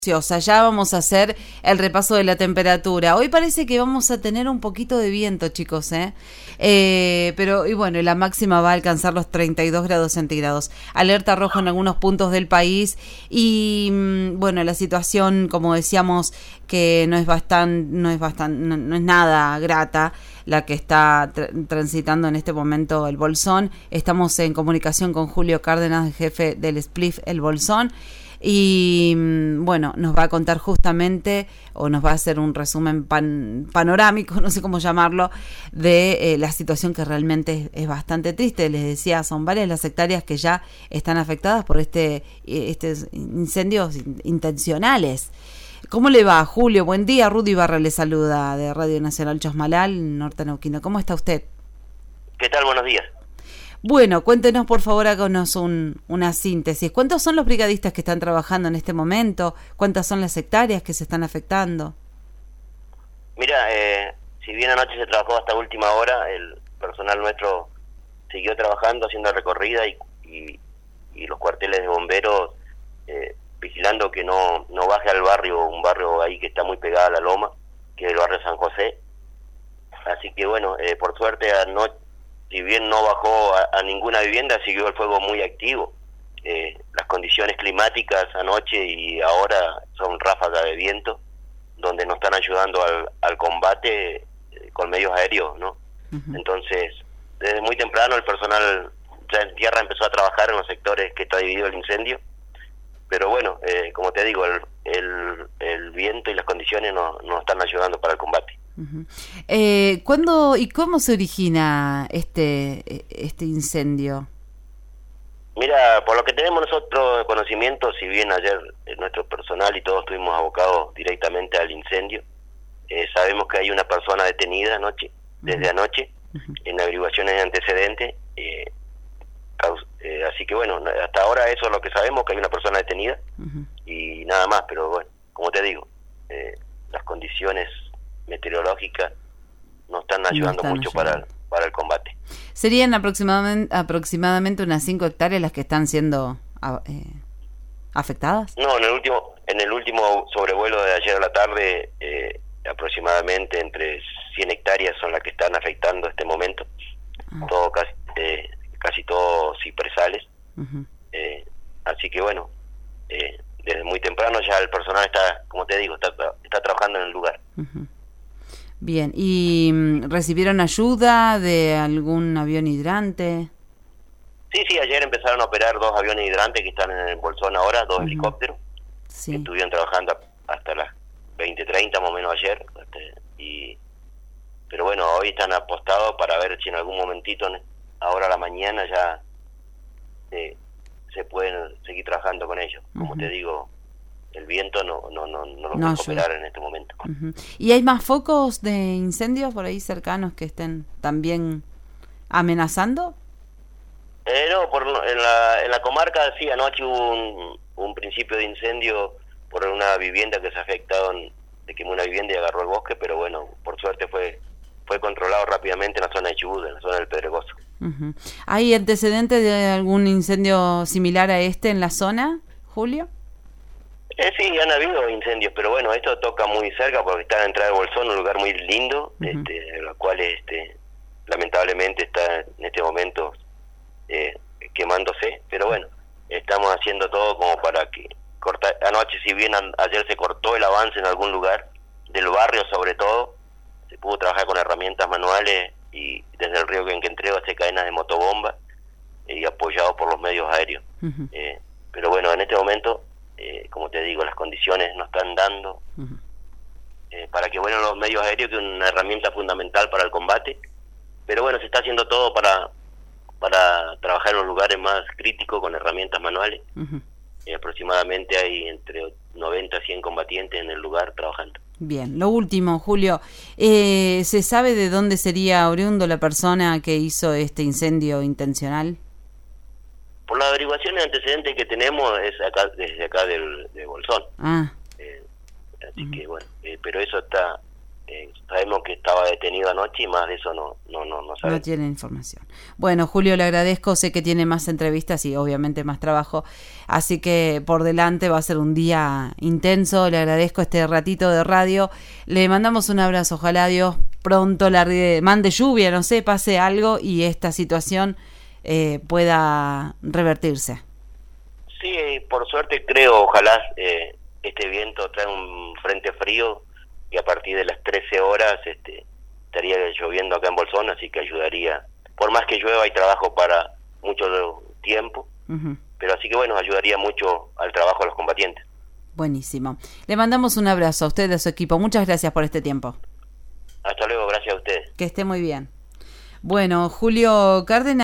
Ya vamos a hacer el repaso de la temperatura. Hoy parece que vamos a tener un poquito de viento, chicos, pero y bueno, la máxima va a alcanzar los 32 grados centígrados. Alerta roja en algunos puntos del país y bueno, la situación, como decíamos, que no es nada grata la que está transitando en este momento el Bolsón. Estamos en comunicación con Julio Cárdenas, jefe del SPLIF El Bolsón. Y bueno, nos va a contar justamente, o nos va a hacer un resumen panorámico, no sé cómo llamarlo, de la situación que realmente es bastante triste. Les decía, son varias las hectáreas que ya están afectadas por estos incendios intencionales. ¿Cómo le va, Julio? Buen día, Rudy Barra le saluda de Radio Nacional Chosmalal, Norte Neuquino. ¿Cómo está usted? ¿Qué tal? Buenos días. Bueno, cuéntenos por favor, háganos una síntesis. ¿Cuántos son los brigadistas que están trabajando en este momento? ¿Cuántas son las hectáreas que se están afectando? Mira, si bien anoche se trabajó hasta última hora, el personal nuestro siguió trabajando, haciendo recorrida y los cuarteles de bomberos vigilando que no baje al barrio, un barrio ahí que está muy pegado a la loma, que es el barrio San José. Así que bueno, por suerte anoche, si bien no bajó a ninguna vivienda, siguió el fuego muy activo. Las condiciones climáticas anoche y ahora son ráfagas de viento, donde nos están ayudando al combate con medios aéreos, ¿no? Uh-huh. Entonces, desde muy temprano el personal ya en tierra empezó a trabajar en los sectores que está dividido el incendio. Pero bueno, como te digo, el viento y las condiciones nos están ayudando para el combate. Uh-huh. ¿Cuándo y cómo se origina este incendio? Mira, por lo que tenemos nosotros conocimiento, si bien ayer nuestro personal y todos estuvimos abocados directamente al incendio, sabemos que hay una persona detenida desde anoche, uh-huh, en averiguaciones de antecedentes, así que bueno, hasta ahora eso es lo que sabemos, que hay una persona detenida, uh-huh, y nada más. Pero bueno, como te digo, las condiciones meteorológicas nos están ayudando mucho para el combate. ¿Serían aproximadamente unas 5 hectáreas las que están siendo afectadas? No, en el último sobrevuelo de ayer a la tarde, aproximadamente entre 100 hectáreas son las que están afectando este momento. Uh-huh. Todo casi todos cipresales. Uh-huh. Así que bueno, desde muy temprano ya el personal está, como te digo, está trabajando en el lugar. Uh-huh. Bien, ¿y recibieron ayuda de algún avión hidrante? Sí, ayer empezaron a operar 2 aviones hidrantes que están en el Bolsón ahora, 2 uh-huh, helicópteros, sí, que estuvieron trabajando hasta las 20:30 más o menos ayer, pero bueno, hoy están apostados para ver si en algún momentito, ahora a la mañana ya se pueden seguir trabajando con ellos. Como uh-huh, te digo, el viento no los va a operar en este momento. Uh-huh. ¿Y hay más focos de incendios por ahí cercanos que estén también amenazando? No, en la comarca sí, anoche hubo un principio de incendio por una vivienda que se afectó, se quemó una vivienda y agarró el bosque, pero bueno, por suerte fue controlado rápidamente en la zona de Chubut, en la zona del Pedregoso. Uh-huh. ¿Hay antecedentes de algún incendio similar a este en la zona, Julio? Sí, han habido incendios, pero bueno, esto toca muy cerca porque está en la entrada de Bolsón, un lugar muy lindo, uh-huh, en el cual lamentablemente está en este momento quemándose, pero bueno, estamos haciendo todo como para que cortar. Anoche, si bien ayer se cortó el avance en algún lugar del barrio, sobre todo, se pudo trabajar con herramientas manuales y desde el río Quenquentreo hacer cadenas de motobomba y apoyado por los medios aéreos. Uh-huh. Pero bueno, en este momento, como te digo, las condiciones nos están dando uh-huh, para que vuelen los medios aéreos, que es una herramienta fundamental para el combate. Pero bueno, se está haciendo todo para trabajar en los lugares más críticos con herramientas manuales. Uh-huh. Aproximadamente hay entre 90 a 100 combatientes en el lugar trabajando. Bien, lo último, Julio, ¿se sabe de dónde sería oriundo la persona que hizo este incendio intencional? Por las averiguaciones antecedentes que tenemos es desde acá de Bolsón. Así uh-huh, que bueno, pero eso está sabemos que estaba detenido anoche y más de eso no sabemos. No tiene información. Bueno, Julio, le agradezco, sé que tiene más entrevistas y obviamente más trabajo, así que por delante va a ser un día intenso, le agradezco este ratito de radio, le mandamos un abrazo, ojalá Dios pronto mande lluvia, no sé, pase algo y esta situación pueda revertirse. Sí, por suerte creo, ojalá este viento trae un frente frío y a partir de las 13 horas estaría lloviendo acá en Bolsón, así que ayudaría. Por más que llueva hay trabajo para mucho tiempo, pero así que bueno, ayudaría mucho al trabajo de los combatientes. Buenísimo. Le mandamos un abrazo a usted y a su equipo. Muchas gracias por este tiempo. Hasta luego, gracias a ustedes. Que esté muy bien. Bueno, Julio Cárdenas.